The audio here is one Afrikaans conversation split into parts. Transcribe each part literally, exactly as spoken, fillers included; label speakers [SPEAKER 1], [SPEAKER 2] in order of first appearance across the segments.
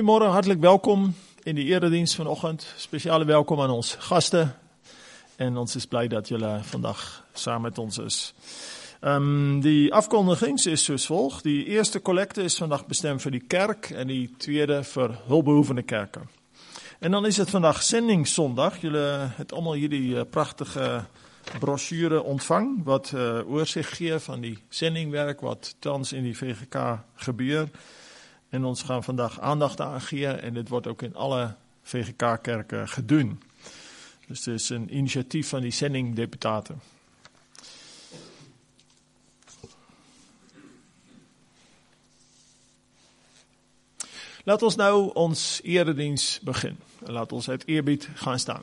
[SPEAKER 1] Goedemorgen, hartelijk welkom in de eredienst vanochtend. Speciale welkom aan ons gasten. En ons is blij dat jullie vandaag samen met ons is. Um, die afkondiging is zoals volgt. Die eerste collecte is vandaag bestemd voor die kerk en die tweede voor hulpbehoevende kerken. En dan is het vandaag zendingszondag. Jullie hebben allemaal jullie uh, prachtige brochure ontvang, wat uh, oorzicht geeft van die zendingwerk, wat thans in die V G K gebeurt. En ons gaan vandaag aandacht aan geven en dit wordt ook in alle V G K-kerken gedaan. Dus het is een initiatief van die zendingdeputaten. Laat ons nou ons eredienst beginnen. Laat ons uit eerbied gaan staan.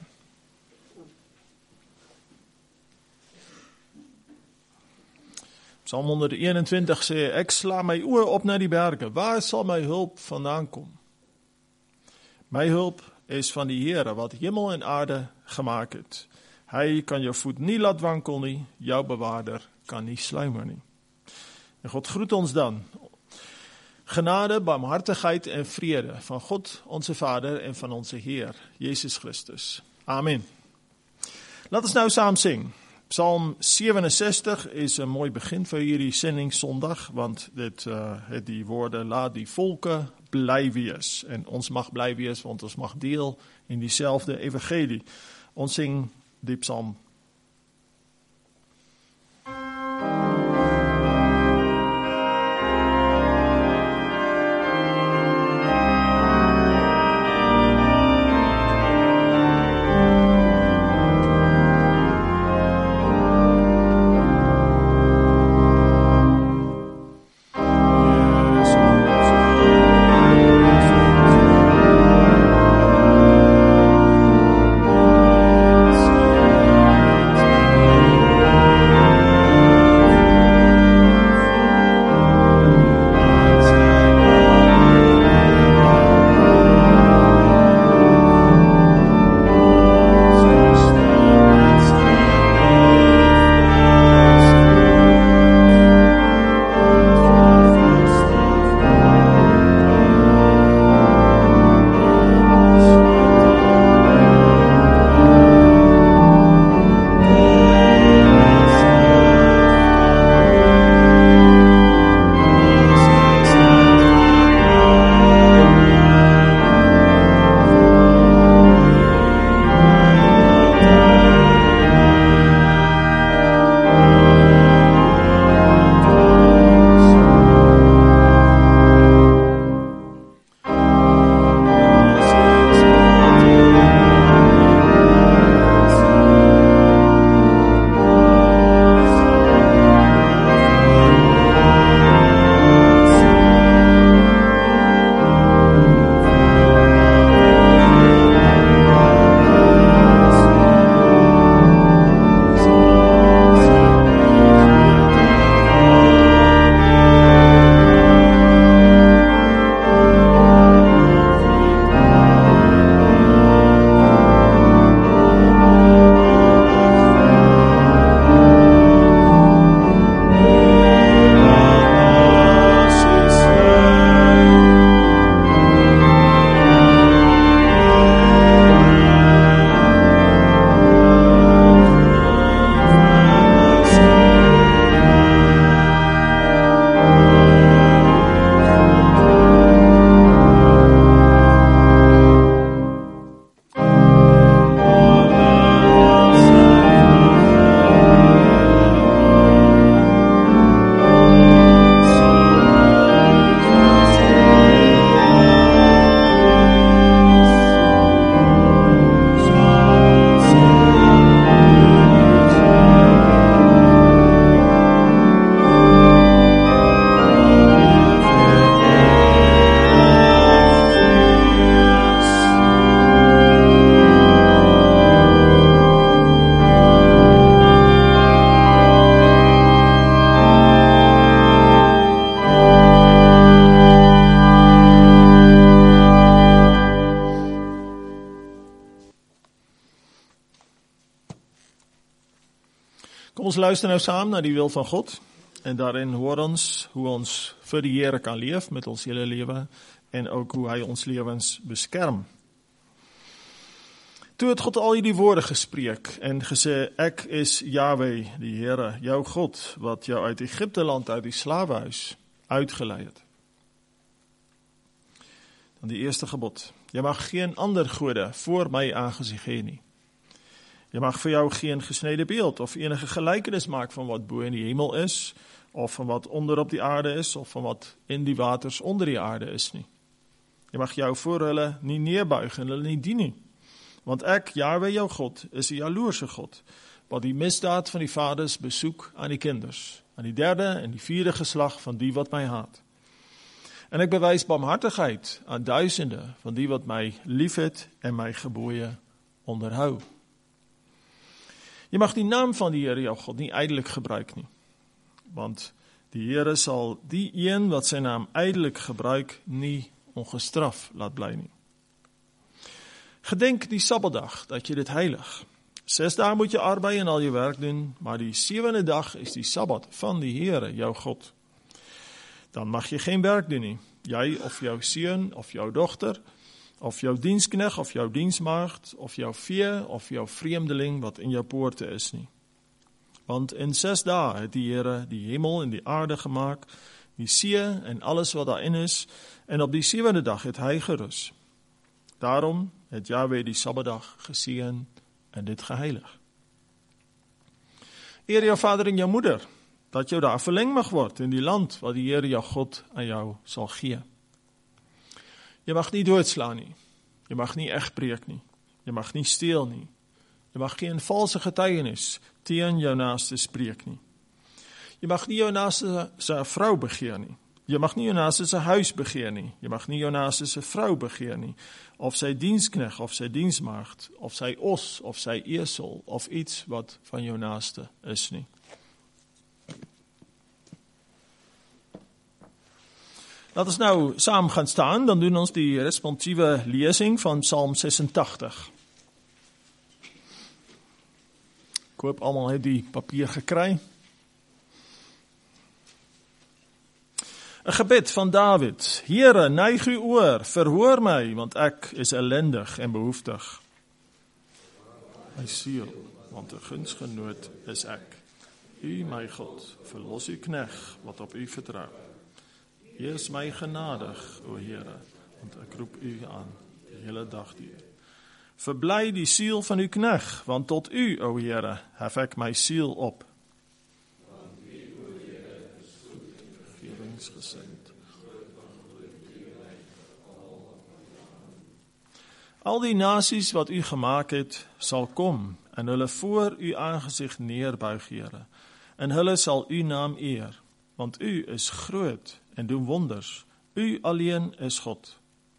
[SPEAKER 1] Psalm honderdeenentwintig zegt, ik sla mijn oor op naar die bergen. Waar zal mijn hulp vandaan komen? Mijn hulp is van die Heere, wat hemel en aarde gemaakt heeft. Hij kan je voet niet laten wankelen, jouw bewaarder kan niet sluimeren. En God groet ons dan. Genade, barmhartigheid en vrede van God, onze Vader en van onze Heer, Jezus Christus. Amen. Laten we nou samen zingen. Psalm zevenenzestig is een mooi begin voor jullie zendingszondag, want dit, uh, die woorden, laat die volken blij wees. En ons mag blij wees, want ons mag deel in diezelfde evangelie. Ons zing die psalm. Kom ons luisteren nou samen naar die wil van God. En daarin hoor ons hoe ons voor de Heer kan leven met ons hele leven. en ook hoe hy ons lewens beskerm. Toe het God al hierdie woorde gespreek en gesê, ek is Yahweh, die Here, jou God, wat jou uit Egipte land, uit die slawehuis uitgelei het. Dan die eerste gebod, jy mag geen ander gode voor my aangesig hê nie. Jy mag vir jou geen gesnede beeld of enige gelykenis maak van wat bo in die hemel is, of van wat onder op die aarde is, of van wat in die waters onder die aarde is nie. Jy mag jou voor hulle nie neerbuig en hulle nie dien nie. Want ek, Yahweh jou God, is 'n jaloerse God, wat die misdaad van die vaders besoek aan die kinders, aan die derde en die vierde geslag van die wat my haat. En ek bewys barmhartigheid aan duisende van die wat my liefhet en my gebooie onderhou. Jy mag die naam van die Here jou God nie ydelik gebruik nie, want die Here sal die een wat sy naam ydelik gebruik nie ongestraf laat bly nie. Gedenk die Sabbatdag, dat jy dit heilig. Ses dae moet jy arbei en al jy werk doen, maar die sewende dag is die Sabbat van die Here, jou God. Dan mag jy geen werk doen nie, jy of jou seun of jou dogter, of jou dienskneg of jou diensmaagd, of jou vee of jou vreemdeling wat in jou poorte is nie. Want in ses dae het die Here die hemel en die aarde gemaak, die see en alles wat daarin is, en op die sewende dag het hy gerus. Daarom het Yahweh die Sabbatdag geseën en dit geheilig. Eer jou vader en jou moeder, dat jou daar verleng mag word in die land wat die Here jou God aan jou sal gee. Jy mag nie doodslaan nie, jy mag nie egbreek nie, jy mag nie steel nie, jy mag geen valse getuienis teen jou naaste spreek nie. Jy mag nie jou naaste se vrou begeer nie. Jy mag nie jou naaste se huis begeer nie. Jy mag nie jou naaste se vrou begeer nie. Of sy dienskneg, of sy diensmaagd, of sy os, of sy esel, of iets wat van jou naaste is nie. Laat ons nou saam gaan staan, dan doen ons die responsieve lesing van Psalm sesentagtig. Ek hoop almal het die papier gekry. 'n Gebed van Dawid. Here, neig u oor, verhoor my, want ek is ellendig en behoeftig. My siel, want 'n gunsgenoot is ek. U, my God, verlos u knegt wat op u vertrou. Wees my genadig, o Here, want ek roep u aan die hele dag deur. Verbly die siel van uw knegt, want tot u, o Here, hef ek my siel op. Want u, o Here, is goed, vergewingsgesind. Al die nasies wat u gemaak het, sal kom, en hulle voor u aangesig neerbuig, Here, en hulle sal u naam eer, want u is groot en doen wonders. U alleen is God.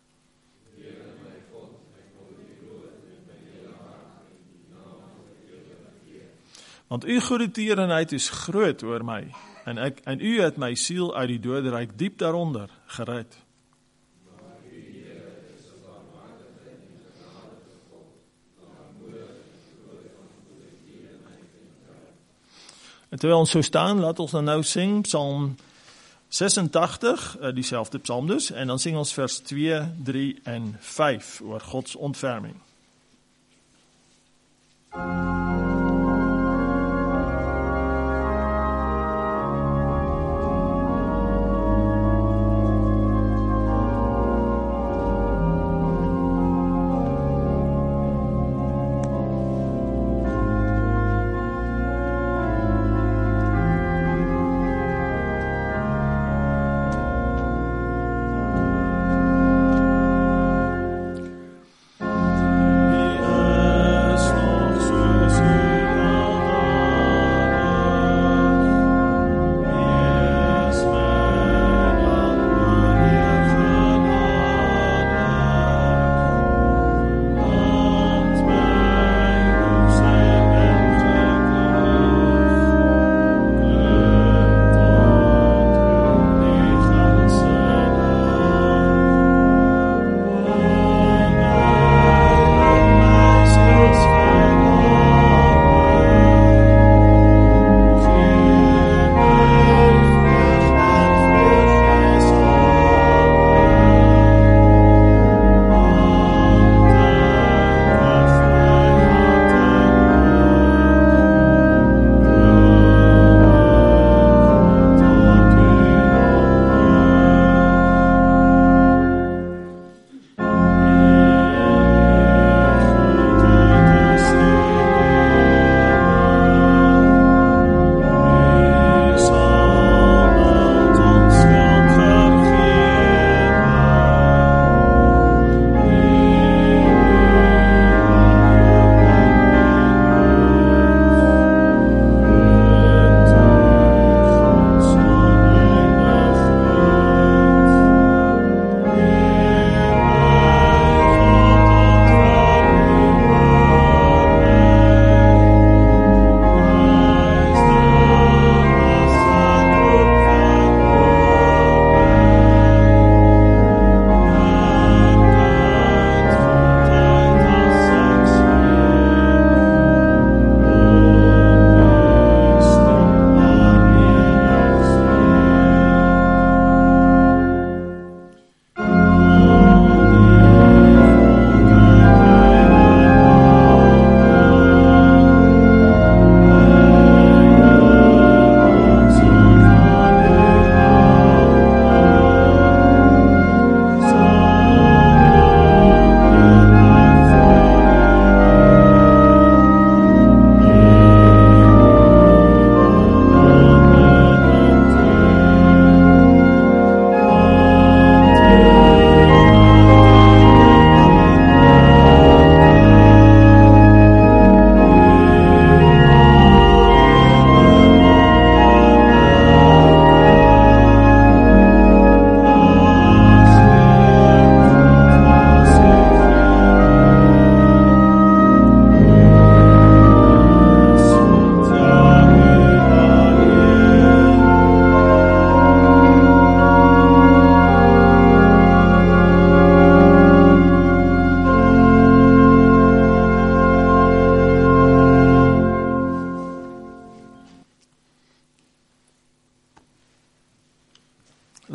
[SPEAKER 1] Want u goeie tierenheid is groot oor my, en, ek, en u het my siel uit die doderyk diep daaronder gered. En terwyl ons so staan, laat ons dan nou sing, Psalm sesentagtig, diezelfde psalm dus, en dan sing ons vers twee, drie en vyf oor Gods ontferming.
[SPEAKER 2] Is nog soos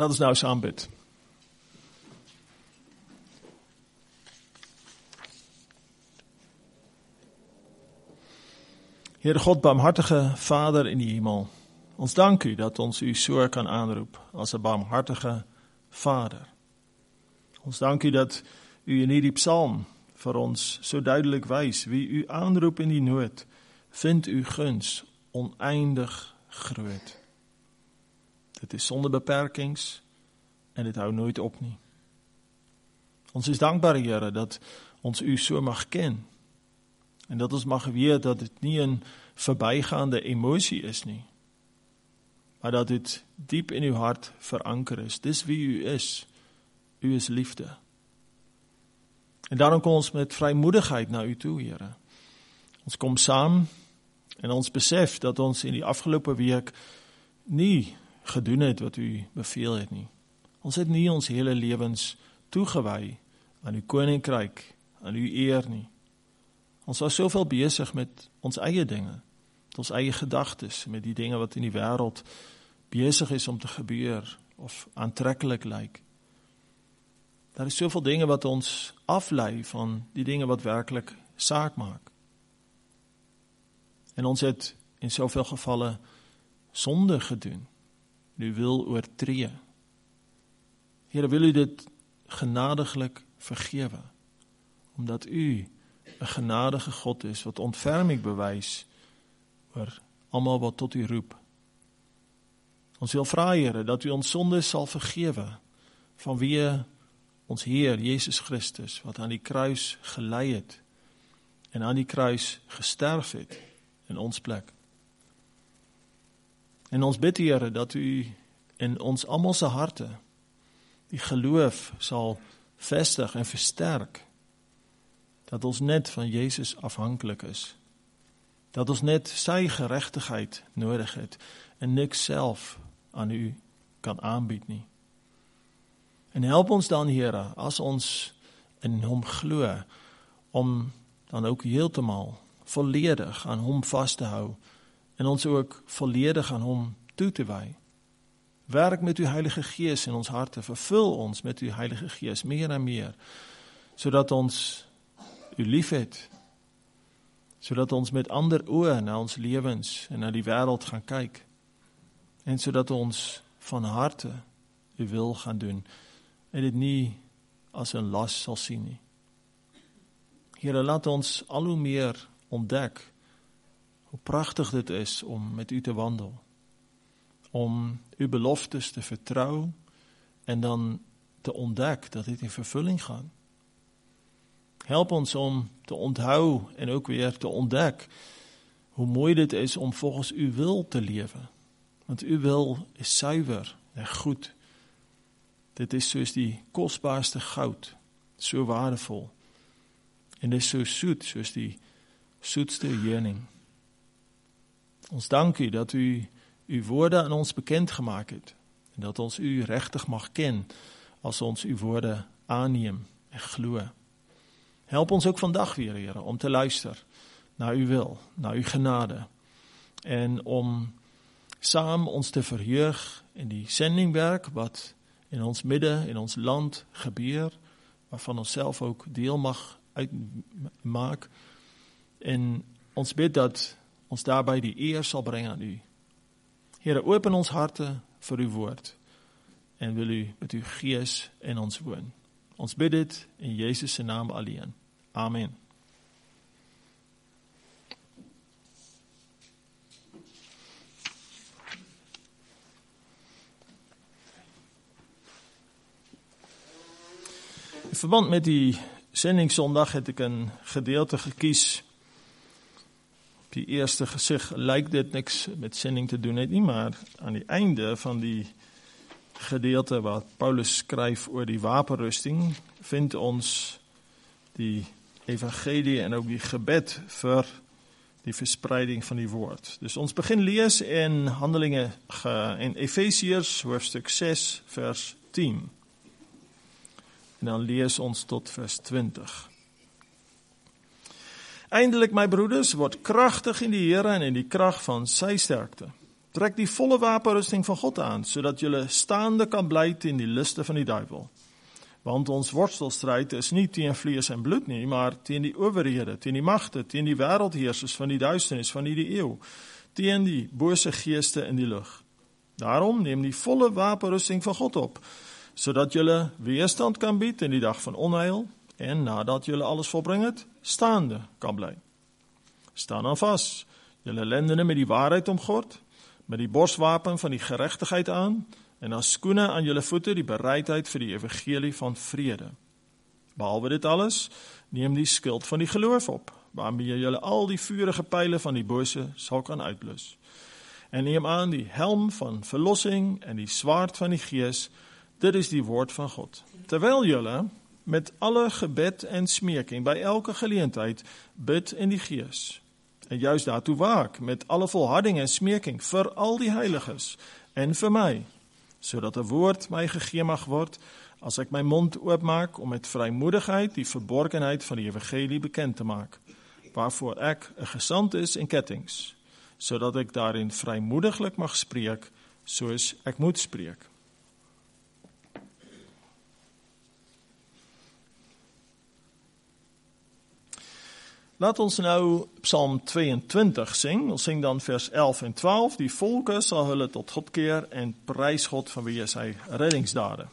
[SPEAKER 1] Laat ons nou saam bid. Heere God, barmhartige Vader in die hemel, ons dank u dat ons u so kan aanroep as 'n barmhartige Vader. Ons dank u dat u in hierdie psalm vir ons so duidelik wys, wie u aanroep in die nood, vind u guns oneindig groot. Dit is sonder beperkings en dit hou nooit op nie. Ons is dankbaar, Here, dat ons u so mag ken en dat ons mag weet dat dit nie 'n verbygaande emosie is nie, maar dat dit diep in uw hart veranker is. Dis wie u is. U is liefde. En daarom kom ons met vrymoedigheid na u toe, Here. Ons kom saam en ons besef dat ons in die afgelope week nie gedoen het wat u beveel het nie. Ons het nie ons hele lewens toegewy aan uw koninkryk, aan uw eer nie. Ons was soveel besig met ons eie dinge, met ons eie gedagtes, met die dinge wat in die wêreld besig is om te gebeur of aantrekkelik lyk. Daar is soveel dinge wat ons aflei van die dinge wat werklik saak maak. En ons het in soveel gevalle sonde gedoen, u wil oortree. Here, wil u dit genadiglik vergewe, omdat u 'n genadige God is, wat ontferming bewys oor almal wat tot u roep. Ons wil vra, Here, dat u ons sondes sal vergewe, vanweë ons Heer Jesus Christus, wat aan die kruis gelei het, en aan die kruis gesterf het, in ons plek. En ons bid, Here, dat u in ons almal se harte die geloof sal vestig en versterk, dat ons net van Jezus afhankelijk is, dat ons net sy geregtigheid nodig het, en niks self aan u kan aanbied nie. En help ons dan, Here, as ons in hom glo, om dan ook heeltemal volledig aan hom vast te hou, en ons ook volledig aan hom toe te wy. Werk met uw Heilige Gees in ons harte, vervul ons met uw Heilige Gees, meer en meer, sodat ons u lief het, sodat ons met ander oë na ons lewens en na die wêreld gaan kyk, en sodat ons van harte u wil gaan doen, en dit nie as 'n las sal sien nie. Here, laat ons al hoe meer ontdek hoe pragtig dit is om met u te wandel, om uw beloftes te vertrou en dan te ontdek dat dit in vervulling gaan. Help ons om te onthou en ook weer te ontdek hoe mooi dit is om volgens uw wil te lewe, want uw wil is suiwer en goed. Dit is soos die kosbaarste goud, so waardevol, en dit is so soet soos die soetste heuning. Ons dank u dat u uw woorde aan ons bekend gemaakt het, en dat ons u regtig mag ken, as ons uw woorde aanneem en glo. Help ons ook vandag weer, Here, om te luister na uw wil, na uw genade, en om saam ons te verheug in die sendingwerk wat in ons midde, in ons land gebeur, waarvan ons self ook deel mag uitmaak, en ons bid dat ons daarbij die eer sal bring aan u. Here, open ons harte vir uw woord, en wil u met uw gees in ons woon. Ons bid dit in Jezus' naam alleen. Amen. In verband met die sendingssondag het ek een gedeelte gekies. Op die eerste gesig lyk dit niks met sending te doen het nie, maar aan die einde van die gedeelte wat Paulus skryf oor die wapenrusting, vind ons die evangelie en ook die gebed vir die verspreiding van die woord. Dus ons begin lees in Handelinge in Efesiërs hoofstuk ses vers tien. En dan lees ons tot vers twintig. Eindelik, my broeders, word kragtig in die Here en in die krag van sy sterkte. Trek die volle wapenrusting van God aan, sodat julle staande kan bly teen die liste van die duiwel. Want ons worstelstryd is nie teen vlees en bloed nie, maar teen die owerhede, teen die magte, teen die wêreldheersers van die duisternis van hierdie eeu, teen die bose geeste in die lug. Daarom neem die volle wapenrusting van God op, sodat julle weerstand kan bied in die dag van onheil, en nadat julle alles volbring het, staande kan bly. Staan dan vas, julle lendene met die waarheid omgord, met die borswapen van die geregtigheid aan, en as skoene aan julle voete die bereidheid vir die evangelie van vrede. Behalwe dit alles, neem die skild van die geloof op, waarmee jy julle al die vurige pyle van die bose sal kan uitblus. En neem aan die helm van verlossing en die swaard van die gees, dit is die woord van God. Terwyl julle met alle gebed en smeking by elke geleentheid bid in die gees, en juist daartoe waak met alle volharding en smeking vir al die heiliges en vir my, sodat 'n woord my gegee mag word as ek my mond oopmaak om met vrymoedigheid die verborgenheid van die evangelie bekend te maak, waarvoor ek 'n gesant is in kettings, sodat ek daarin vrymoediglik mag spreek soos ek moet spreek. Laat ons nou Psalm tweeëntwintig sing. Ons sing dan vers elf en twaalf. Die volke sal hulle tot God keer en prys God vanweë sy reddingsdade.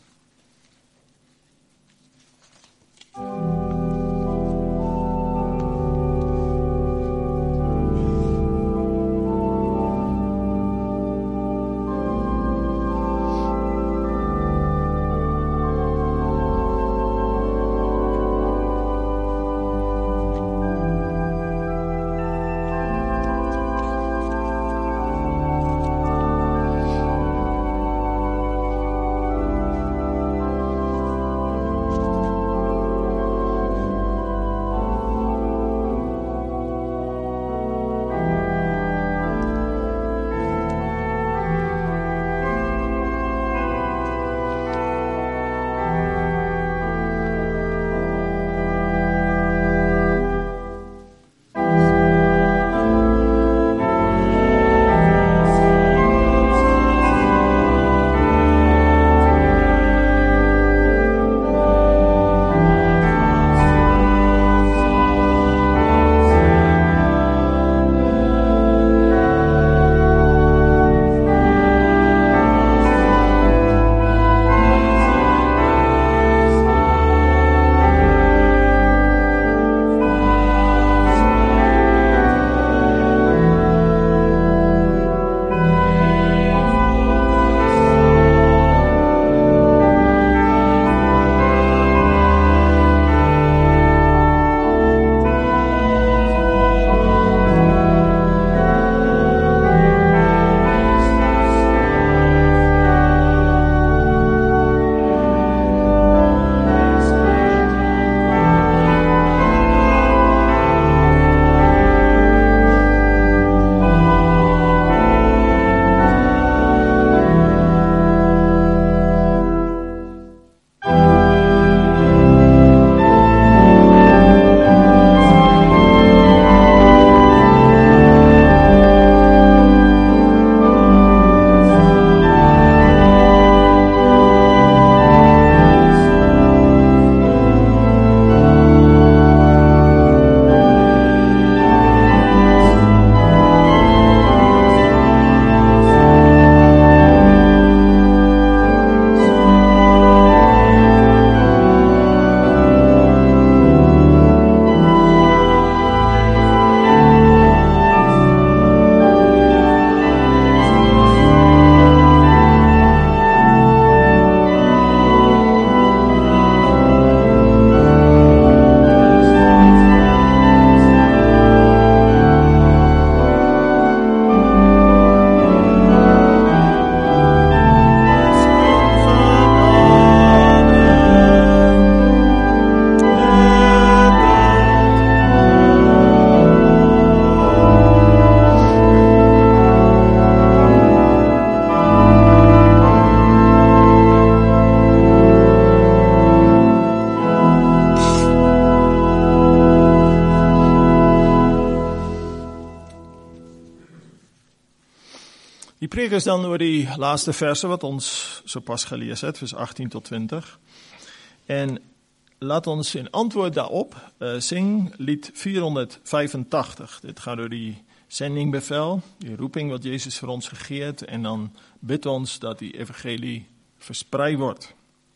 [SPEAKER 1] preek is dan oor die laaste verse wat ons sopas gelees het, vers agttien tot twintig. En laat ons in antwoord daarop uh, sing lied vierhonderdvyfentagtig. Dit gaat oor die sendingbevel, die roeping wat Jezus vir ons gegee het, en dan bid ons dat die evangelie versprei word.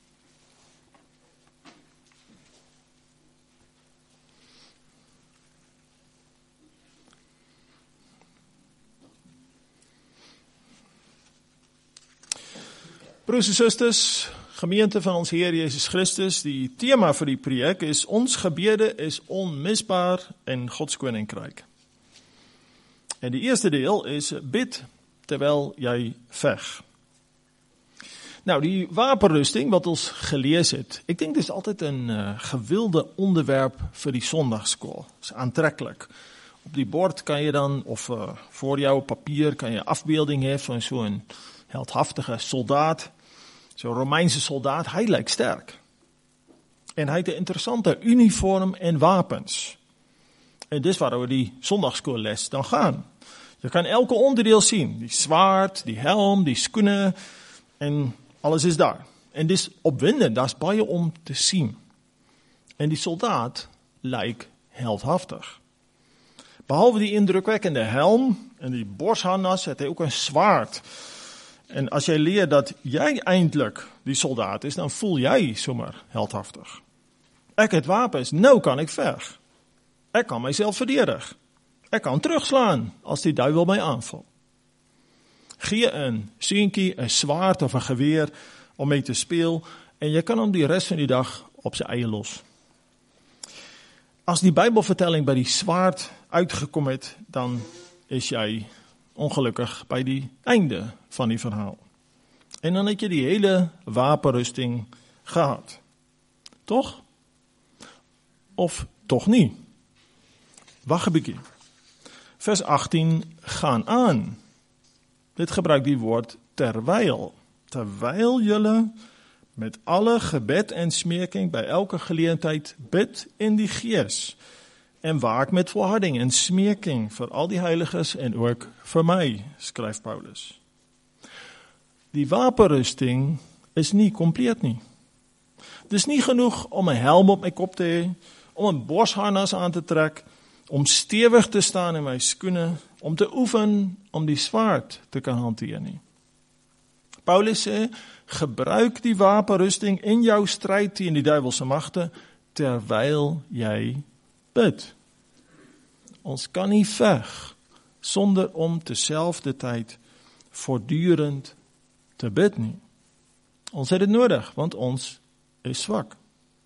[SPEAKER 1] Broers en susters, gemeente van ons Heer Jezus Christus, die thema vir die preek is, ons gebede is onmisbaar in Gods koninkryk. En die eerste deel is, bid terwyl jy veg. Nou, die wapenrusting wat ons gelees het, ek dink dit is altyd een uh, gewilde onderwerp vir die sondagskool. Het is aantrekkelijk. Op die bord kan je dan, of uh, voor jou op papier, kan je afbeelding hê van zo'n heldhaftige soldaat, zo'n Romeinse soldaat, hij lijkt sterk. En hij heeft een interessante uniform en wapens. En dis waarover die zondagsskoolles dan gaan. Je kan elke onderdeel zien, die zwaard, die helm, die skoene, en alles is daar. En dis opwindend, dat is baie om te zien. En die soldaat lijkt heldhaftig. Behalve die indrukwekkende helm en die borstharnas, het hij ook een zwaard. En als jij leert dat jij eindelijk die soldaat is, dan voel jij zomaar heldhaftig. Ik het wapens, nou kan ik veg. Ik kan mijzelf verdedigen. Ik kan terugslaan als die duivel mij aanvalt. Gee een seentjie, een zwaard of een geweer om mee te spelen en je kan hem die rest van die dag op zijn eigen los. Als die Bijbelvertelling bij die zwaard uitgekomen is, dan is jij ongelukkig bij die einde van die verhaal. En dan heb je die hele wapenrusting gehad. Toch? Of toch niet? Wacht een beetje. Vers achttien, gaan aan. Dit gebruikt die woord terwijl. Terwijl jullie met alle gebed en smeking bij elke gelegenheid bid in die gees. En waak met volharding en smeking voor al die heiliges en ook voor mij, schrijft Paulus. Die wapenrusting is niet compleet niet. Het is niet genoeg om een helm op mijn kop te hebben, om een borstharnas aan te trekken, om stevig te staan in mijn schoenen, om te oefenen, om die zwaard te kunnen hanteren. Paulus zei, gebruik die wapenrusting in jouw strijd tegen die duivelse machten, terwijl jij bid. Ons kan niet veg, zonder om tezelfde tijd voortdurend te bidden. Ons heeft het nodig, want ons is zwak.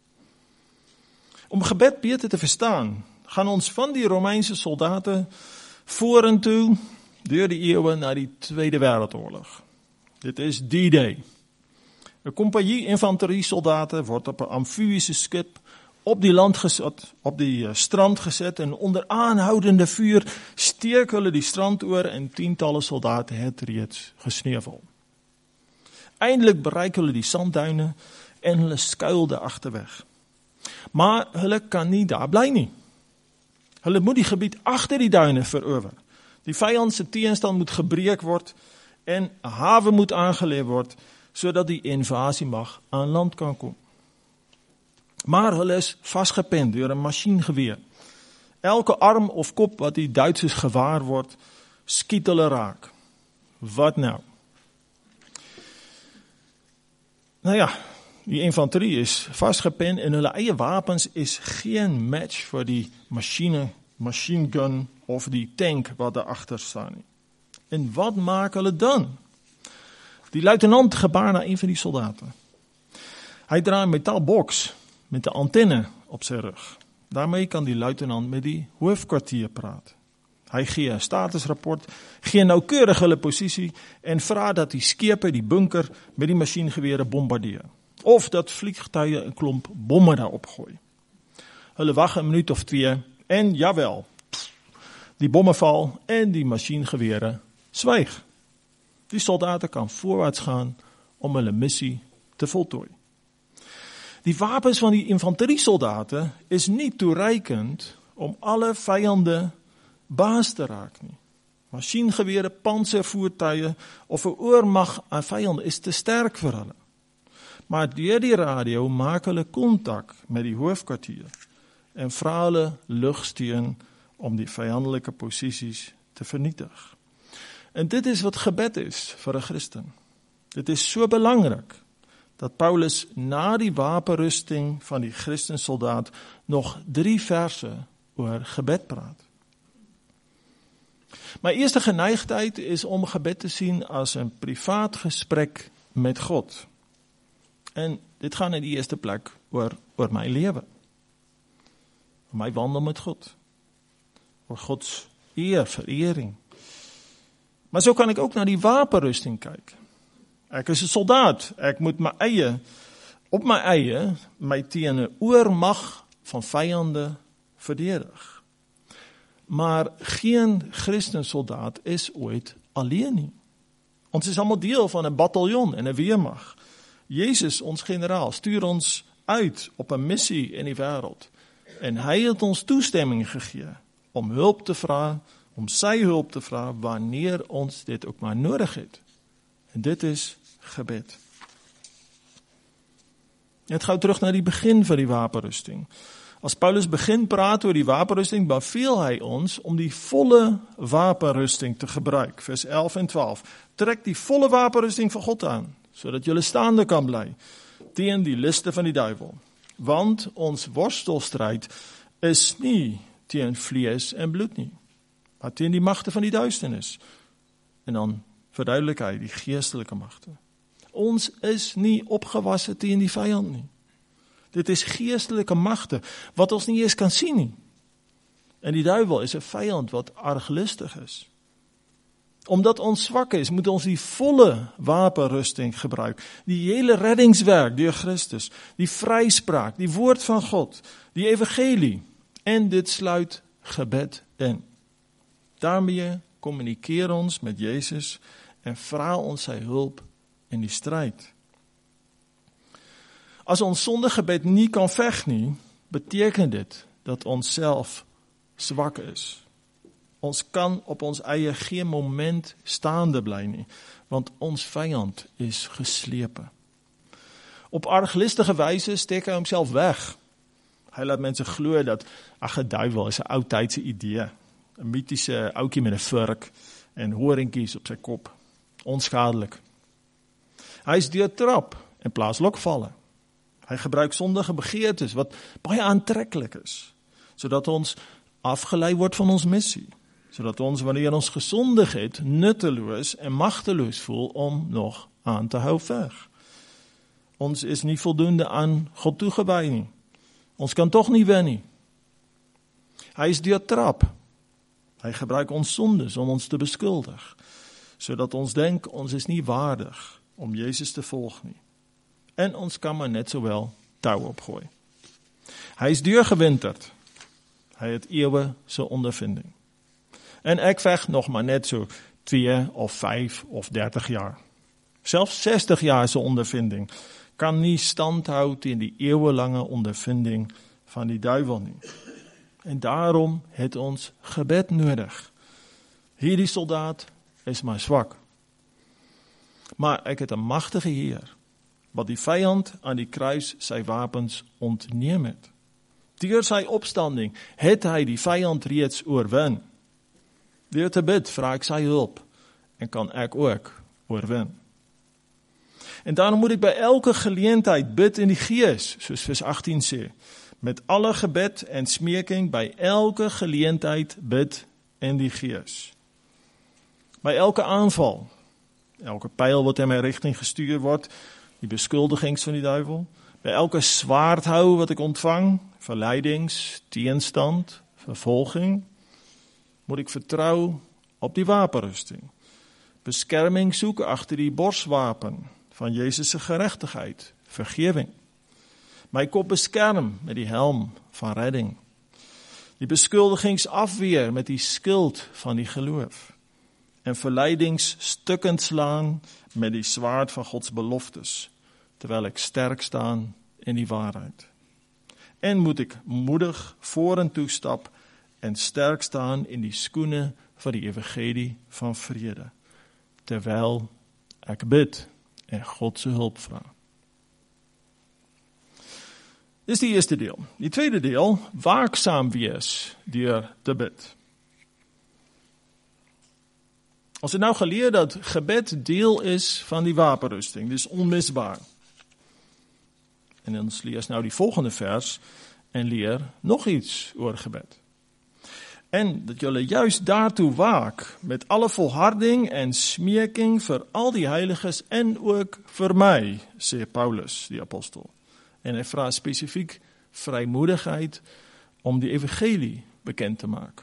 [SPEAKER 1] Om gebed beter te verstaan, gaan ons van die Romeinse soldaten vorentoe door de eeuwen naar die Tweede Wereldoorlog. Dit is D-Day. Een compagnie infanteriesoldaten wordt op een amfibische schip op die land gezet, op die uh, strand gezet en onder aanhoudende vuur steek hulle die strand oor en tientallen soldaten het reeds gesneuveld. Eindelijk bereiken hulle die zandduinen en hulle skuilde achterweg. Maar hulle kan niet daar bly nie. Hulle moet die gebied achter die duinen verover. Die vijandse teenstand moet gebreek word en 'n hawe moet aangeleer word, zodat die invasiemacht aan land kan komen. Maar hulle is vastgepind door een machinegeweer. Elke arm of kop wat die Duitsers gewaar wordt, skiet hulle raak. Wat nou? Nou ja, die infanterie is vastgepind en hulle eie wapens is geen match voor die machine, machine gun of die tank wat daarachter staan. En wat maken hulle dan? Die luitenant gebaar naar een van die soldaten. Hij draait een metaalbox met de antenne op zijn rug. Daarmee kan die luitenant met die hoofdkwartier praten. Hij geeft een statusrapport, geeft nauwkeurig hulle positie en vraagt dat die skepe die bunker met die machinegeweren bombarderen. Of dat vliegtuigen een klomp bommen daarop gooien. Hulle wachten een minuut of twee en jawel, die bommen val en die machinegeweren zwijgen. Die soldaten kan voorwaarts gaan om hulle missie te voltooien. Die wapens van die infanteriesoldaten is niet toereikend om alle vijanden baas te raken. Masjiengewere, pantservoertuie of 'n oormag aan vyande is te sterk vir hulle. Maar deur die radio maak hulle kontak met die hoofkwartier en vra hulle lugsteun om die vyandelike posisies te vernietig. En dit is wat gebed is vir 'n Christen. Dit is so belangrik dat Paulus na die wapenrusting van die Christensoldaat nog drie verse oor gebed praat. My eerste geneigtheid is om gebed te sien as 'n privaat gesprek met God. En dit gaan in die eerste plek oor, oor my lewe. Oor my wandel met God. Oor Gods eer, verering. Maar so kan ek ook na die wapenrusting kyk. Ek is 'n soldaat. Ek moet my eie, op my eie, my teen 'n oormag van vyande verdedig. Maar geen Christensoldaat is ooit alleen nie. Ons is almal deel van 'n bataljon en 'n weermag. Jezus, ons generaal, stuur ons uit op 'n missie in die wêreld. En hy het ons toestemming gegee om hulp te vra, om sy hulp te vra wanneer ons dit ook maar nodig het. En dit is gebed. Net gou terug na die begin van die wapenrusting. As Paulus begin praat oor die wapenrusting, beveel hy ons om die volle wapenrusting te gebruik. Vers elf en twaalf. Trek die volle wapenrusting van God aan, sodat julle staande kan bly teen die liste van die duiwel. Want ons worstelstryd is nie teen vlees en bloed nie, maar teen die magte van die duisternis. En dan verduidelik hy die geestelike magte. Ons is nie opgewasse teen die vyand nie. Dit is geestelike magte wat ons nie eens kan sien nie. En die duiwel is 'n vyand wat arglistig is. Omdat ons swak is, moet ons die volle wapenrusting gebruik. Die hele reddingswerk deur Christus, die vryspraak, die woord van God, die evangelie. En dit sluit gebed in. Daarmee kommunikeer ons met Jezus en vra ons sy hulp in die stryd. As ons sonder gebed nie kan veg nie, beteken dit dat ons self swak is. Ons kan op ons eie geen moment staande bly nie, want ons vyand is geslepe. Op arglistige wyse steek hy homself weg. Hy laat mense glo dat, ag, 'n duiwel is 'n ou tydse idee, 'n mitiese ouetjie met 'n vurk en horingkies op sy kop, onskadelik. Hy is deurtrap en plaas lokvalle. Hy gebruik sondige begeertes wat baie aantreklik is, sodat ons afgelei word van ons missie, sodat ons wanneer ons gesondig het, nutteloos en magteloos voel om nog aan te hou veg. Ons is nie voldoende aan God toegewy nie. Ons kan tog nie wen nie. Hy is deurtrap. Hy gebruik ons sondes om ons te beskuldig, sodat ons denk ons is nie waardig om Jezus te volg nie. En ons kan maar net sowel tou opgooi. Hy is deurgewinterd. Hy het eeue se ondervinding. En ek veg nog maar net so twee of vyf of dertig jaar. Selfs sestig jaar se ondervinding kan nie standhou teen die eeuwelange ondervinding van die duiwel nie. En daarom het ons gebed nodig. Hierdie soldaat is maar swak. Maar ek het 'n magtige Heer, wat die vyand aan die kruis sy wapens ontneem het. Deur sy opstanding het hy die vyand reeds oorwin. Deur te bid vra ek sy hulp en kan ek ook oorwin. En daarom moet ek by elke geleentheid bid in die Gees, soos vers agttien sê, met alle gebed en smeking by elke geleentheid bid in die Gees. By elke aanval, elke pyl wat in my rigting gestuur word, die beskuldigings van die duiwel, by elke swaardhou wat ek ontvang, verleidings, teenstand, vervolging, moet ek vertrou op die wapenrusting. Beskerming soek agter die borswapen van Jezus se geregtigheid, vergewing. My kop beskerm met die helm van redding. Die beskuldigings afweer met die skild van die geloof. En verleidings stukkend slaan met die swaard van Gods beloftes, terwyl ek sterk staan in die waarheid. En moet ek moedig vorentoe stap en sterk staan in die skoene vir die evangelie van vrede, terwyl ek bid en God se hulp vra. Dis die eerste deel. Die tweede deel, waaksaam wees deur te bid. Ons het nou geleer dat gebed deel is van die wapenrusting, dis onmisbaar. En ons lees nou die volgende vers en leer nog iets oor gebed. En dat julle juist daartoe waak, met alle volharding en smeking vir al die heiliges en ook vir my, sê Paulus, die apostel. En hy vra spesifiek vrymoedigheid om die evangelie bekend te maak.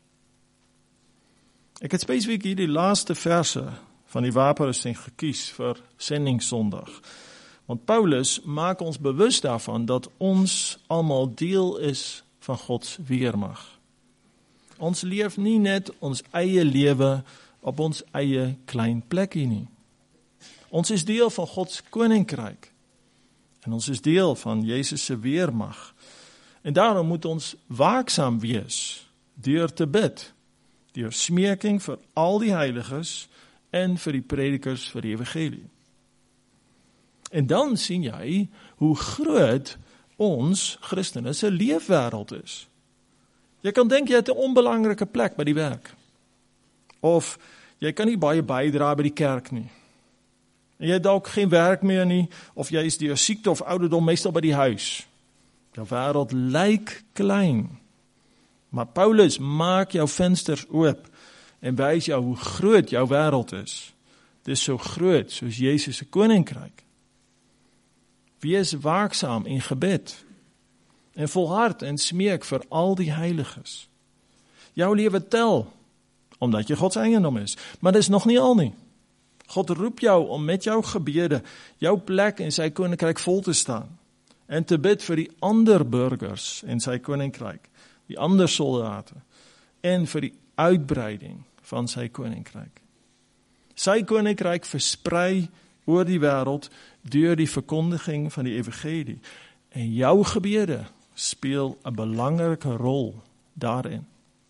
[SPEAKER 1] Ek het spesifiek hier die laaste verse van die wapenrusting gekies vir sendingssondag. Want Paulus maak ons bewus daarvan dat ons almal deel is van Gods weermag. Ons leef nie net ons eie lewe op ons eie klein plekkie nie. Ons is deel van Gods koninkryk. En ons is deel van Jesus se weermag. En daarom moet ons waaksaam wees deur te bid, deur smeking vir al die heiliges en vir die predikers vir die evangelie. En dan sien jy hoe groot ons Christene se leefwêreld is. Jy kan dink jy het 'n onbelangrike plek by die werk. Of jy kan nie baie bydra by die kerk nie. En jy het dalk geen werk meer nie, of jy is deur siekte of ouderdom meestal by die huis. Jou wêreld lyk klein. Maar Paulus maak jou vensters oop en wys jou hoe groot jou wêreld is. Dit is so groot soos Jesus se koninkryk. Wees waaksaam in gebed en volhard en smeek vir al die heiliges. Jou lewe tel, omdat jy God se eiendom is. Maar dit is nog nie al nie. God roep jou om met jou gebede, jou plek in sy koninkryk vol te staan en te bid vir die ander burgers in sy koninkryk, die ander soldate en vir die uitbreiding van sy koninkryk. Sy koninkryk versprei oor die wêreld deur die verkondiging van die evangelie. En jou gebede speel 'n belangrike rol daarin.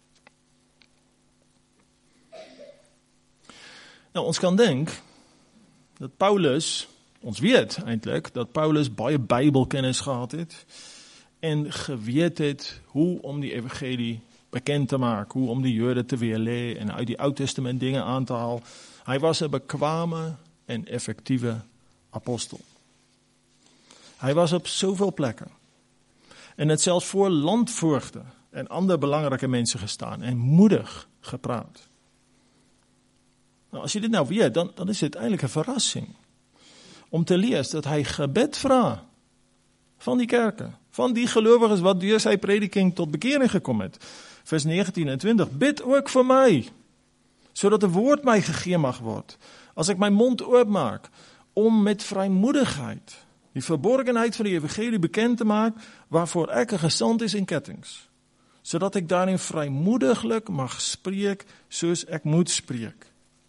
[SPEAKER 1] Nou, ons kan dink dat Paulus, ons weet eintlik, dat Paulus baie Bybelkennis gehad het en geweet het hoe om die evangelie bekend te maak, hoe om die Jode te weerlê en uit die Ou Testament dinge aan te haal. Hy was 'n bekwame en effektiewe apostel. Hy was op soveel plekke en het selfs voor landvoogde en ander belangrike mense gestaan en moedig gepraat. Nou, as jy dit nou weet, dan, dan is dit eintlik 'n verrassing om te lees dat hy gebed vra van die kerke, van die gelowiges wat deur sy prediking tot bekering gekom het. Vers negentien en twintig, bid ook vir my, sodat 'n woord my gegee mag word, as ek my mond oopmaak, om met vrymoedigheid die verborgenheid van die evangelie bekend te maak, waarvoor ek 'n gesant is in kettings, sodat ek daarin vrymoediglik mag spreek, soos ek moet spreek.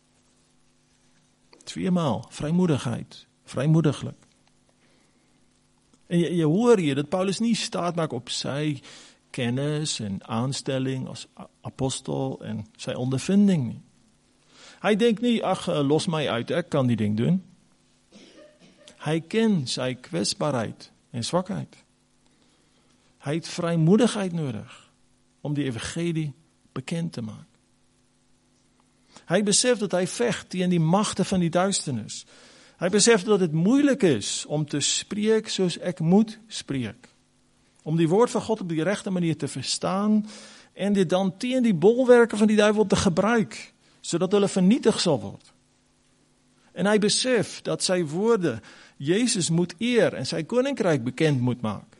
[SPEAKER 1] Tweemaal, vrymoedigheid, vrymoediglik. En jy, jy hoor hier dat Paulus nie staat maak op sy kennis en aanstelling as apostel en sy ondervinding nie. Hy dink nie, ag, los my uit, ek kan die ding doen. Hy ken sy kwesbaarheid en swakheid. Hy het vrymoedigheid nodig om die evangelie bekend te maak. Hy besef dat hy veg teen die magte van die duisternis. Hy besef dat dit moeilik is om te spreek soos ek moet spreek. Om die woord van God op die regte manier te verstaan en dit dan teen die bolwerke van die duiwel te gebruik, sodat hulle vernietig sal word. En hy besef dat sy woorde Jesus moet eer en sy koninkryk bekend moet maak.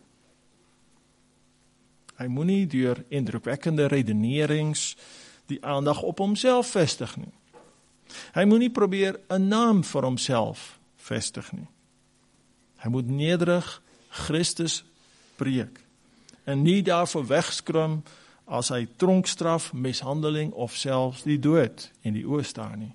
[SPEAKER 1] Hy moenie deur indrukwekkende redenerings die aandag op homself vestig nie. Hy moenie probeer 'n naam vir homself vestig nie. Hy moet nederig Christus preek en nie daarvoor wegskrum as hy tronkstraf, mishandeling of selfs die dood in die oë staar nie.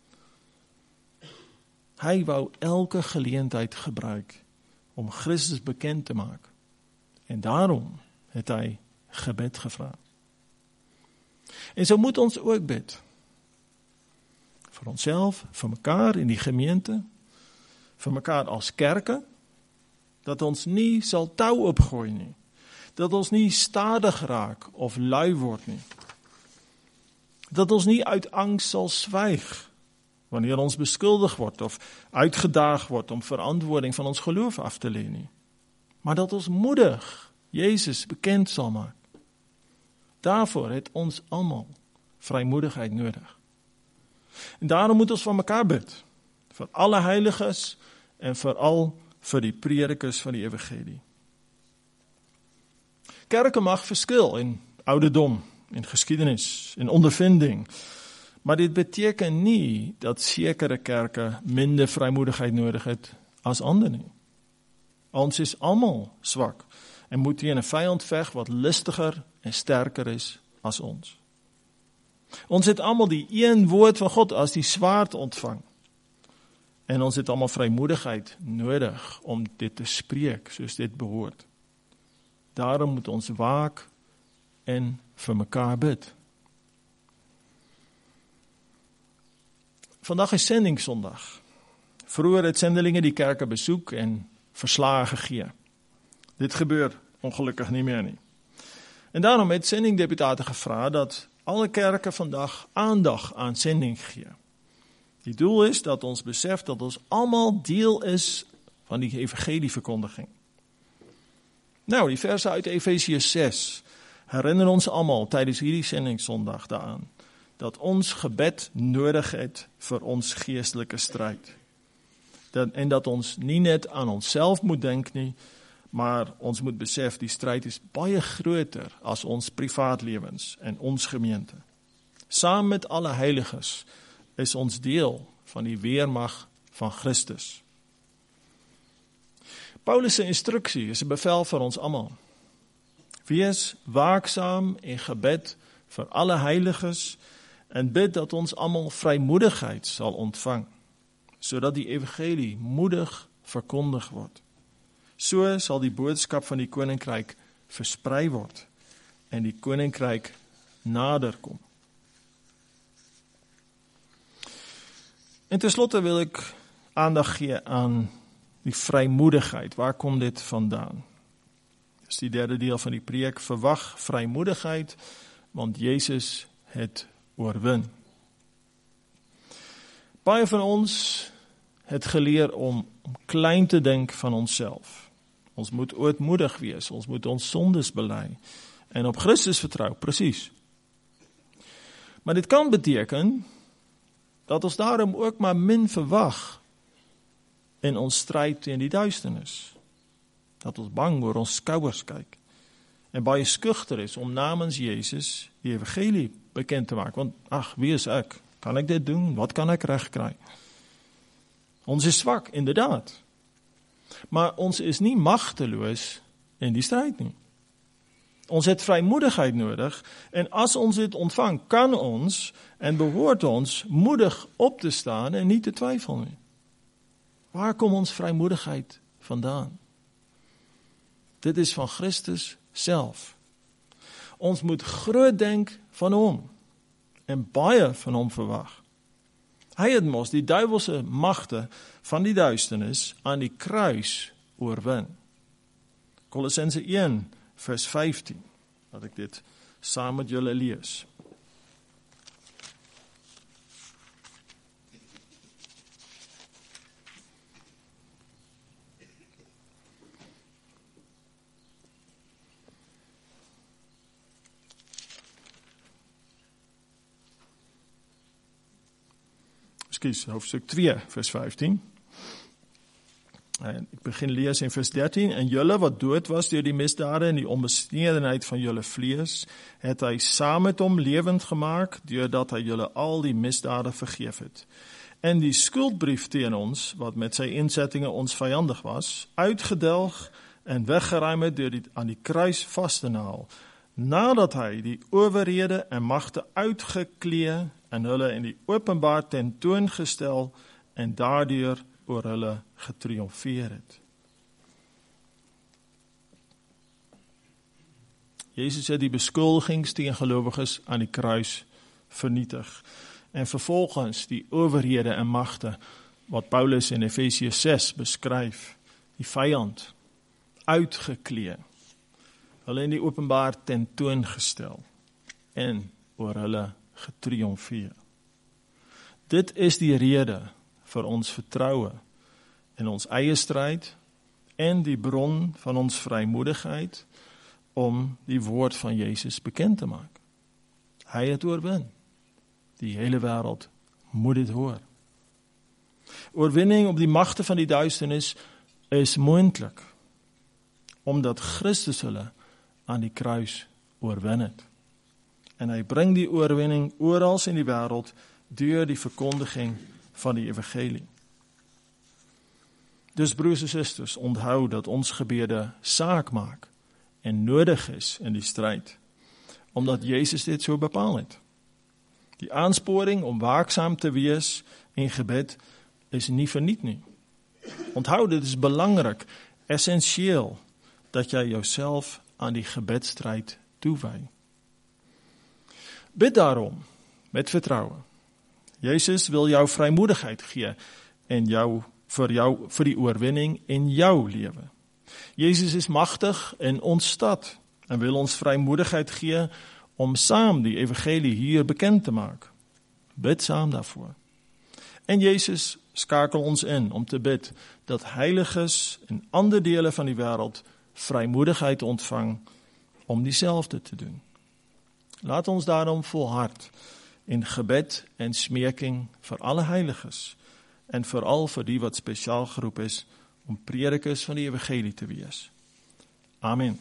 [SPEAKER 1] Hy wou elke geleentheid gebruik om Christus bekend te maak. En daarom het hy gebed gevra. En so moet ons ook bid. Vir onsself, vir mekaar in die gemeente, vir mekaar as kerke, dat ons nie sal tou opgooi nie, dat ons nie stadig raak of lui word nie, dat ons nie uit angs sal swyg, wanneer ons beskuldig word of uitgedaag word om verantwoording van ons geloof af te lê nie, maar dat ons moedig Jezus bekend sal maak. Daarvoor het ons almal vrymoedigheid nodig. En daarom moet ons van mekaar bid, vir alle heiliges en veral vir die predikers van die evangelie. Kerke mag verskil in ouderdom, in geskiedenis, in ondervinding, maar dit beteken nie dat sekere kerke minder vrymoedigheid nodig het as ander nie. Ons is almal swak en moet teen 'n vyand veg wat listiger en sterker is as ons. Ons het almal die een woord van God as die swaard ontvang. En ons het almal vrymoedigheid nodig om dit te spreek soos dit behoort. Daarom moet ons waak en vir mekaar bid. Vandag is sendingssondag. Vroeger het sendelinge die kerke besoek en verslae gegee. Dit gebeur ongelukkig nie meer nie. En daarom het sendingdeputate gevra dat alle kerke vandag aandag aan sending gee. Die doel is dat ons besef dat ons almal deel is van die evangelieverkondiging. Nou, die verse uit Efesiërs ses herinner ons almal tydens hierdie sendingssondag daaraan, dat ons gebed nodig het vir ons geestelike stryd. Dat, en dat ons nie net aan onsself moet dink nie, maar ons moet besef die stryd is baie groter as ons privaatlewens en ons gemeente. Saam met alle heiliges is ons deel van die weermag van Christus. Paulus se instruksie is 'n bevel vir ons almal. Wees waaksaam en gebed vir alle heiliges en bid dat ons almal vrymoedigheid sal ontvang, sodat die evangelie moedig verkondig word. So sal die boodskap van die koninkryk versprei word en die koninkryk nader kom. En tenslotte wil ek aandag gee aan die vrymoedigheid. Waar kom dit vandaan? Dis die derde deel van die preek. Verwag vrymoedigheid, want Jezus het oorwin. Baie van ons het geleer om, om klein te dink van onsself. Ons moet ootmoedig wees, ons moet ons sondes bely en op Christus vertrou, presies. Maar dit kan beteken dat ons daarom ook maar min verwag in ons stryd teen die duisternis. Dat ons bang oor ons skouers kyk en baie skugter is om namens Jezus die evangelie bekend te maak. Want ag, wie is ek? Kan ek dit doen? Wat kan ek regkry? Ons is swak, inderdaad. Maar ons is nie magteloos in die stryd nie. Ons het vrymoedigheid nodig en as ons dit ontvang, kan ons en behoort ons moedig op te staan en nie te twyfel nie. Waar kom ons vrymoedigheid vandaan? Dit is van Christus self. Ons moet groot denk van hom en baie van hom verwag. Hy het mos die duiwelse magte van die duisternis aan die kruis oorwin. Kolossense een vers vyftien, laat ek dit saam met julle lees. Ekskuus, hoofstuk twee vers vyftien. En ek begin lees in vers dertien, en julle wat dood was deur die misdade en die onbesnedenheid van julle vlees, het hy saam met hom lewend gemaak, deurdat hy julle al die misdade vergeef het. En die skuldbrief teen ons, wat met sy insettinge ons vyandig was, uitgedelg en weggeruim het deur die, aan die kruis vas te naal, nadat hy die owerhede en magte uitgeklee en hulle in die openbaar tentoongestel en daardeur oor hulle getriomfeer het. Jezus het die beskuldigings teen gelowiges aan die kruis vernietig. En vervolgens die owerhede en magte, wat Paulus in Efesiërs ses beskryf, die vyand, uitgeklee, hulle in die openbaar tentoongestel, en oor hulle getriomfeer. Dit is die rede vir ons vertroue in ons eie stryd en die bron van ons vrymoedigheid om die woord van Jezus bekend te maak. Hy het oorwin. Die hele wêreld moet dit hoor. Oorwinning op die magte van die duisternis is moontlik, omdat Christus hulle aan die kruis oorwin het. En hy bring die oorwinning oral in die wêreld deur die verkondiging van die evangelie. Dus broers en susters, onthou dat ons gebede saak maak en nodig is in die stryd, omdat Jezus dit so bepaal het. Die aansporing om waaksaam te wees in gebed is nie verniet nie. Onthou, dit is belangrik, essentieel, dat jy jouself aan die gebedstryd toewy. Bid daarom, met vertroue. Jezus wil jou vrymoedigheid gee en jou, vir jou, vir die oorwinning in jou lewe. Jezus is magtig in ons stad en wil ons vrymoedigheid gee om saam die evangelie hier bekend te maak. Bid saam daarvoor. En Jezus skakel ons in om te bid dat heiliges in ander dele van die wêreld vrymoedigheid ontvang om dieselfde te doen. Laat ons daarom volhard in gebed en smeking vir alle heiliges en veral vir die wat spesiaal geroep is om predikers van die evangelie te wees. Amen.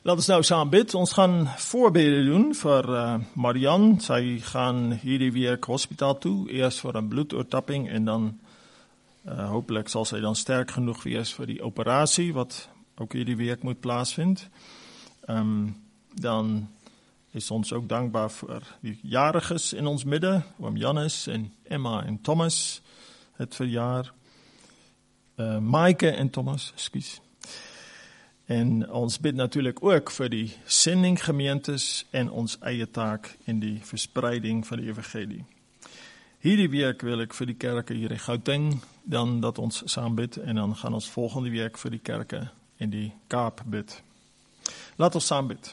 [SPEAKER 1] Laat ons nou saam bid. Ons gaan voorbede doen vir uh, Marian. Sy gaan hierdie week hospitaal toe, eers vir 'n bloedoortapping en dan uh, hopelik sal sy dan sterk genoeg wees vir die operasie wat ook hierdie week moet plaasvind. Um, dan is ons ook dankbaar vir die jariges in ons midde, oom Jannes en Emma en Thomas het verjaar. Uh, Maaike en Thomas, ekskuus. En ons bid natuurlik ook vir die sendinggemeentes en ons eie taak in die verspreiding van die evangelie. Hierdie week wil ek vir die kerke hier in Gauteng, dan dat ons saam bid, en dan gaan ons volgende week vir die kerke in die Kaap bid. Laat ons saam bid.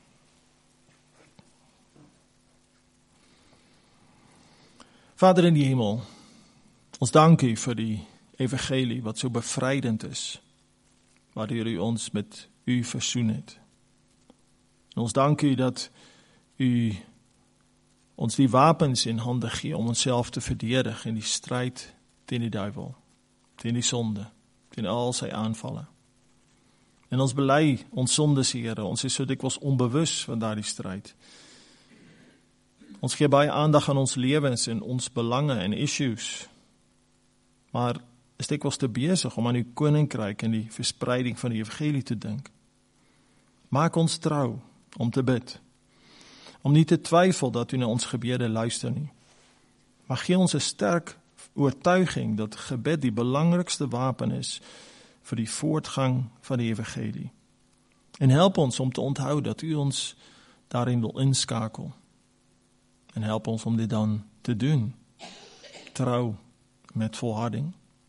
[SPEAKER 1] Vader in die hemel, ons dank u vir die evangelie wat so bevrydend is, waardeur u ons met u versoen het. En ons dank u dat u ons die wapens in hande gee om onsself te verdedig in die stryd teen die duiwel, teen die sonde, teen al sy aanvalle. En ons bely ons sondes, Here, ons is so dikwels onbewus van daardie stryd. Ons gee baie aandag aan ons lewens en ons belange en issues, maar is dikwels te besig om aan uw koninkryk en die verspreiding van die evangelie te dink. Maak ons trou om te bid, om nie te twyfel dat u na ons gebede luister nie. Maar gee ons 'n sterk oortuiging dat gebed die belangrikste wapen is vir die voortgang van die evangelie. En help ons om te onthou dat u ons daarin wil inskakel. En help ons om dit dan te doen, trou met volharding.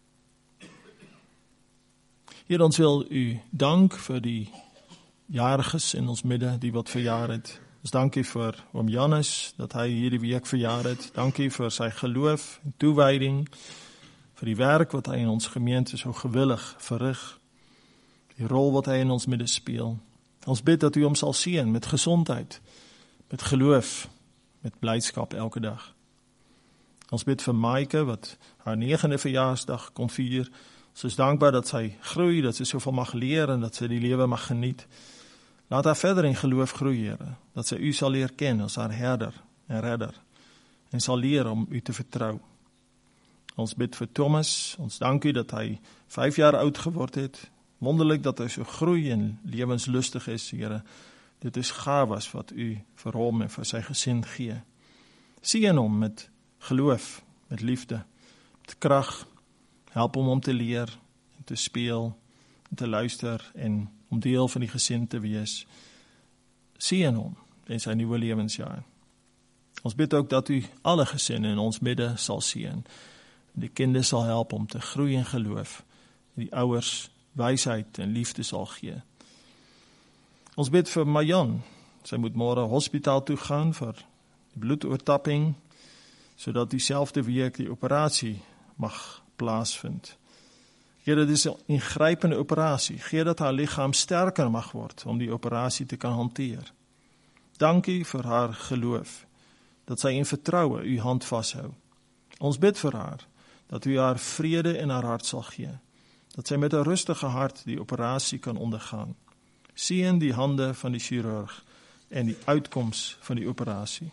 [SPEAKER 1] Heer, ons wil u dank vir die jariges in ons midde, die wat verjaar het. Ons dank u vir oom Jannes, dat hy hierdie week verjaar het. Dank u vir sy geloof en toewyding, vir die werk wat hy in ons gemeente so gewillig verrig, die rol wat hy in ons midde speel. Ons bid dat u hom sal seën met gesondheid, met geloof, met blydskap elke dag. Ons bid vir Maaike, wat haar negende verjaarsdag kon vier. Ons is dankbaar dat sy groei, dat sy soveel mag leer en dat sy die lewe mag geniet. Laat haar verder in geloof groei, Here, dat sy u sal leer ken as haar herder en redder en sal leer om u te vertrou. Ons bid vir Thomas, ons dank u dat hy vyf jaar oud geword het. Wonderlik dat hy so groei en lewenslustig is, Here. Dit is gawes wat u vir hom en vir sy gesin gee. Seën hom met geloof, met liefde, met krag. Help hom om te leer, en te speel, en te luister, en om deel van die gesin te wees. Seën hom in sy nuwe lewensjaar. Ons bid ook dat u alle gesinne in ons midde sal seën. Die kinders sal help om te groei in geloof, en die ouers wysheid en liefde sal gee. Ons bid vir Marian. Sy moet môre hospitaal toe gaan vir die bloedoortapping, sodat dieselfde week die operasie mag plaasvind. Here, dit is 'n ingrypende operasie. Gee dat haar liggaam sterker mag word om die operasie te kan hanteer. Dankie vir haar geloof, dat sy in vertroue u hand vashou. Ons bid vir haar, dat u haar vrede in haar hart sal gee, dat sy met 'n rustige hart die operasie kan ondergaan. Seën die hande van die chirurg en die uitkoms van die operasie.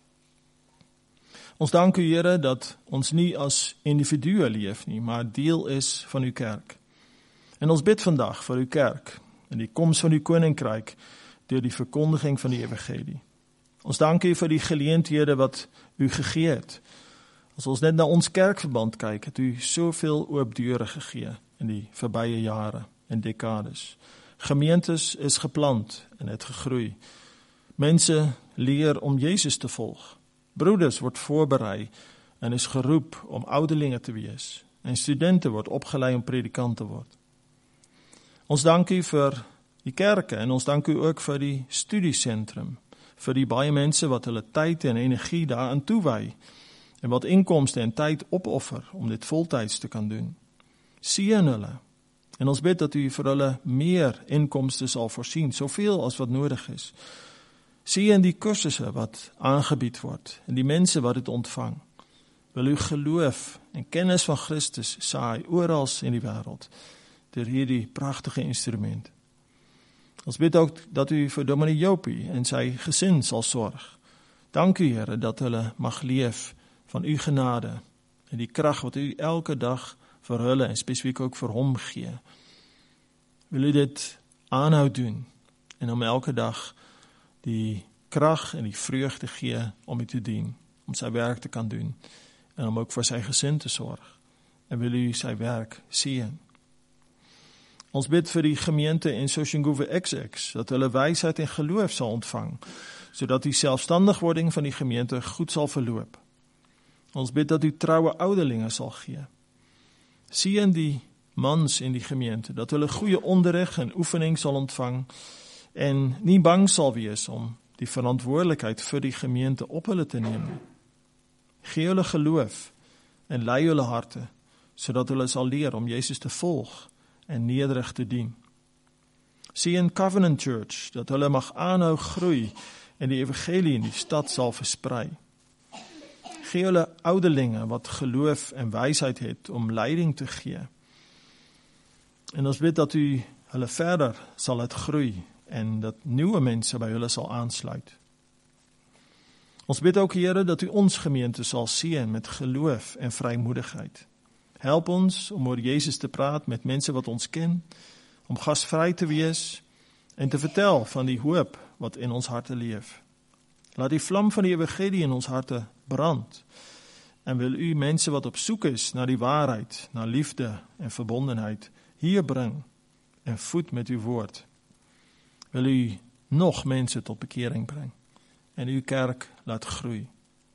[SPEAKER 1] Ons dank u, Here, dat ons nie as individue leef nie, maar deel is van uw kerk. En ons bid vandag vir uw kerk en die koms van uw koninkryk deur die verkondiging van die evangelie. Ons dank u vir die geleenthede wat u gegee het. As ons net na ons kerkverband kyk, het u soveel oop deure gegee in die verbye jare en dekades. Gemeentes is geplant en het gegroei. Mense leer om Jezus te volg. Broeders word voorberei en is geroep om ouderlinge te wees. En studente word opgelei om predikant te word. Ons dank u vir die kerke en ons dank u ook vir die studiesentrum. Vir die baie mense wat hulle tyd en energie daaraan toewy. En wat inkomste en tyd opoffer om dit voltyds te kan doen. Seën hulle. En ons bid dat u vir hulle meer inkomste sal voorsien, soveel as wat nodig is. Seën die kursusse wat aangebied word en die mense wat dit ontvang. Wil u geloof en kennis van Christus saai oral in die wêreld deur hierdie pragtige instrument. Ons bid ook dat u vir dominee Jopie en sy gesin sal sorg. Dank u, Here, dat hulle mag leef van u genade en die krag wat u elke dag vir hulle en spesifiek ook vir hom gee. Wil u dit aanhou doen en om elke dag die krag en die vreugde gee om u te dien, om sy werk te kan doen en om ook vir sy gesin te sorg. En wil u sy werk seën. Ons bid vir die gemeente in Soshanguve X X, dat hulle wysheid en geloof sal ontvang, sodat die selfstandigwording van die gemeente goed sal verloop. Ons bid dat u troue ouderlinge sal gee. Seën die mans in die gemeente, dat hulle goeie onderrig en oefening sal ontvang en nie bang sal wees om die verantwoordelikheid vir die gemeente op hulle te neem. Gee hulle geloof en lei hulle harte, sodat hulle sal leer om Jesus te volg en nederig te dien. Seën Covenant Church, dat hulle mag aanhou groei en die evangelie in die stad sal versprei. Gee hulle ouderlinge wat geloof en wysheid het om leiding te gee. En ons bid dat u hulle verder sal laat groei en dat nuwe mense by hulle sal aansluit. Ons bid ook, Here, dat u ons gemeente sal seën met geloof en vrymoedigheid. Help ons om oor Jesus te praat met mense wat ons ken, om gasvry te wees en te vertel van die hoop wat in ons harte leef. Laat die vlam van die evangelie in ons harte brand en wil u mense wat op soek is na die waarheid, na liefde en verbondenheid hier bring en voed met uw woord. Wil u nog mense tot bekering bring en uw kerk laat groei.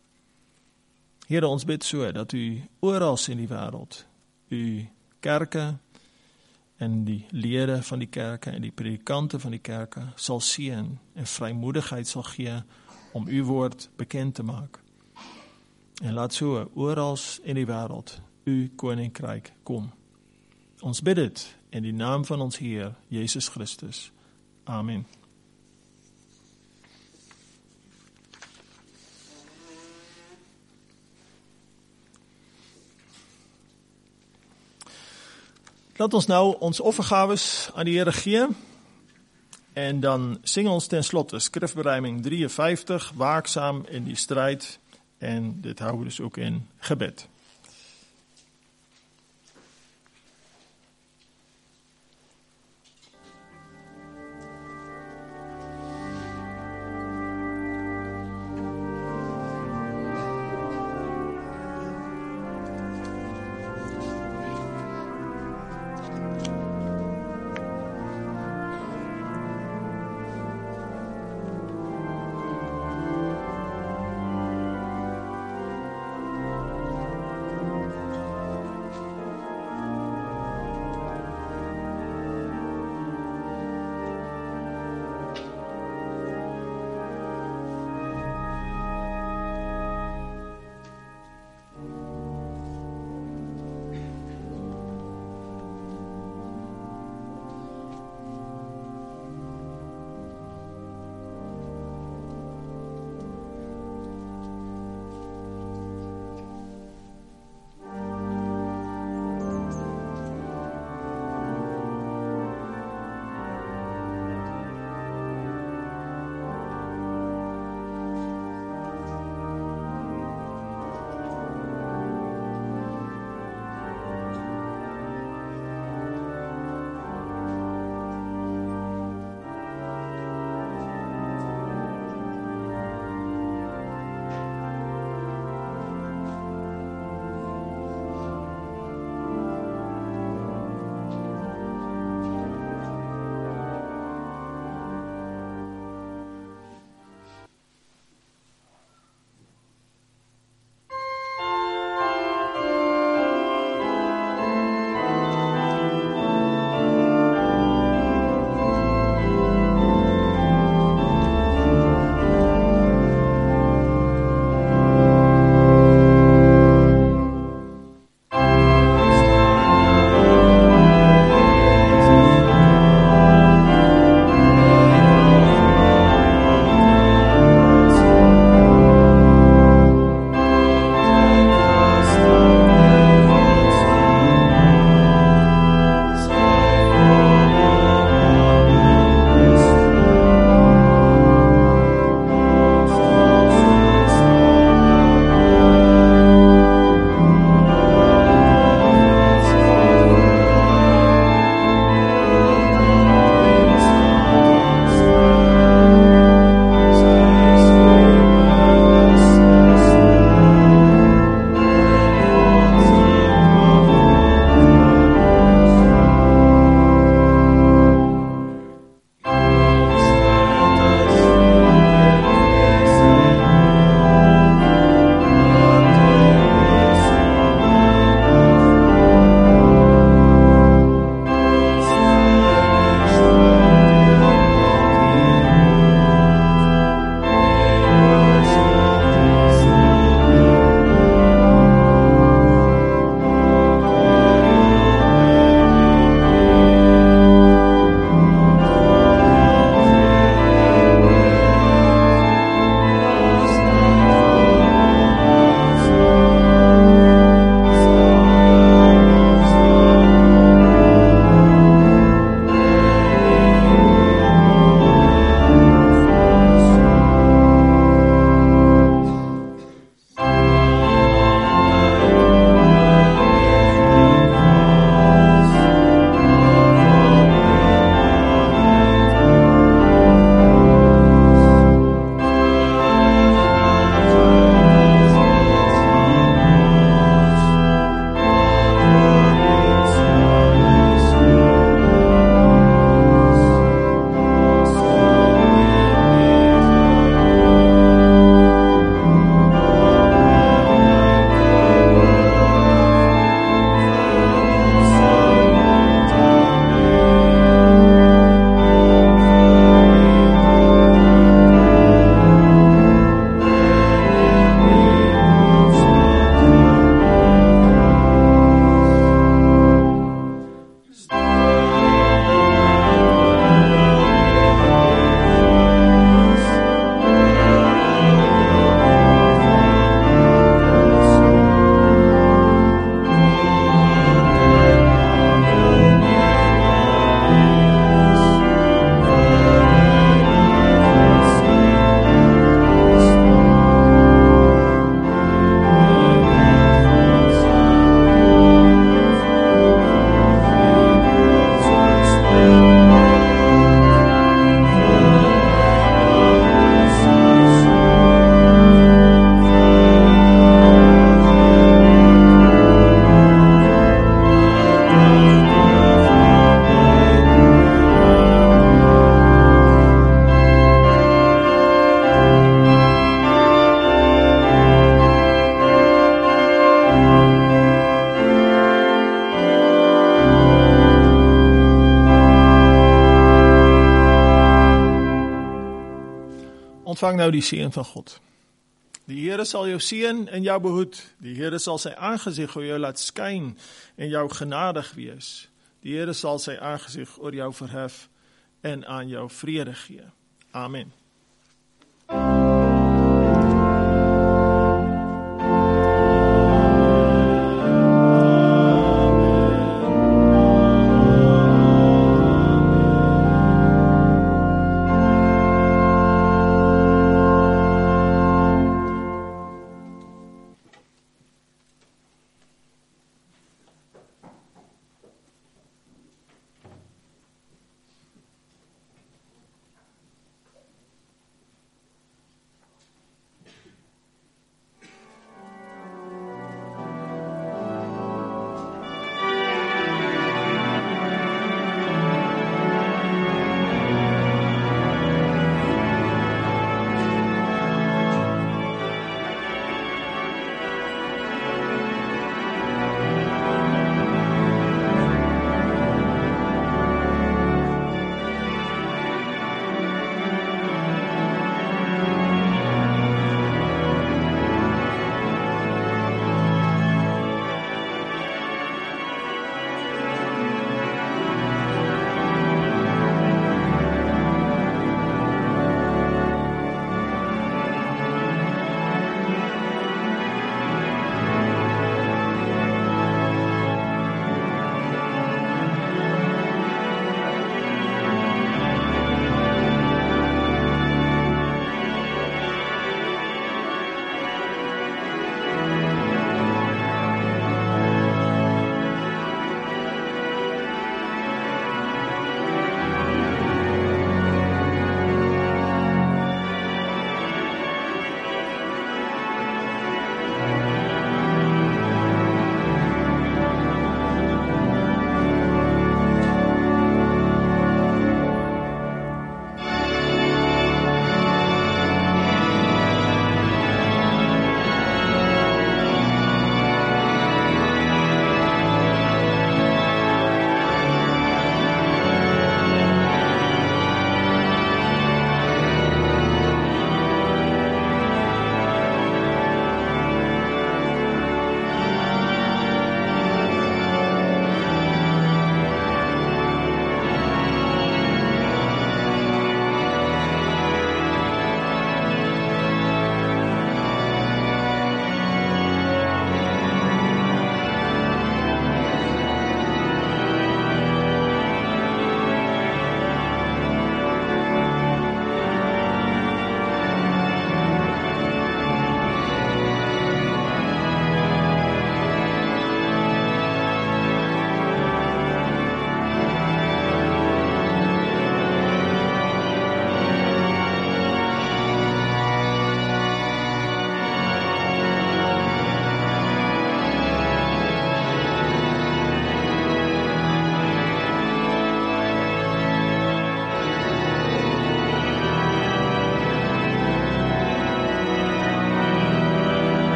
[SPEAKER 1] Here, ons bid so dat u oral in die wêreld, u kerke en die lede van die kerke en die predikante van die kerke sal seën en vrymoedigheid sal gee om uw woord bekend te maak. En laat so oral in die wêreld uw koninkryk kom. Ons bid dit in die naam van ons Heer, Jesus Christus. Amen. Laat ons nou ons offergawes aan die Here gee en dan sing ons ten slotte skrifberuiming drieënvyftig, waaksaam in die stryd, en dit houden we dus ook in gebed. ontvang nou die seën van God. Die Here sal jou seën en jou behoed. Die Here sal sy aangesig oor jou laat skyn en jou genadig wees. Die Here sal sy aangesig oor jou verhef en aan jou vrede gee. Amen.